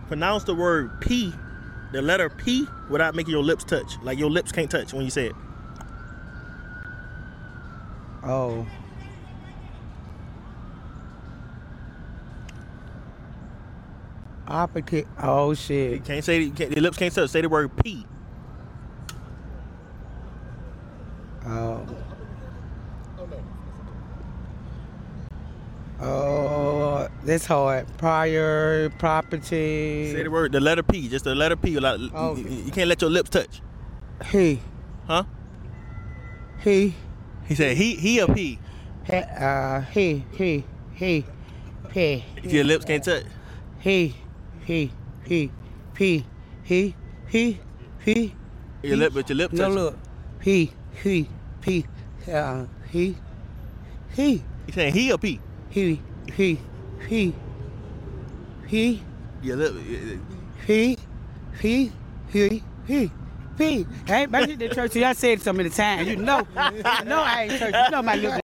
Pronounce the word P, the letter P, without making your lips touch. Like your lips can't touch when you say it. Oh. Opposite. Oh You shit. can't say your lips can't touch. Say the word P. Oh. Oh, that's hard. Prior property. Say the word, the letter P, just the letter P. Like, Okay. you can't let your lips touch. He. Huh? He. He said he or P. He. He. If your lips can't touch. He. P. He. Your lip, but your lip touch. No, look. He. He. He. You saying he or P? He. Your lip. He. Hey, back to the church. I said it so many times. You know I ain't church. You know my little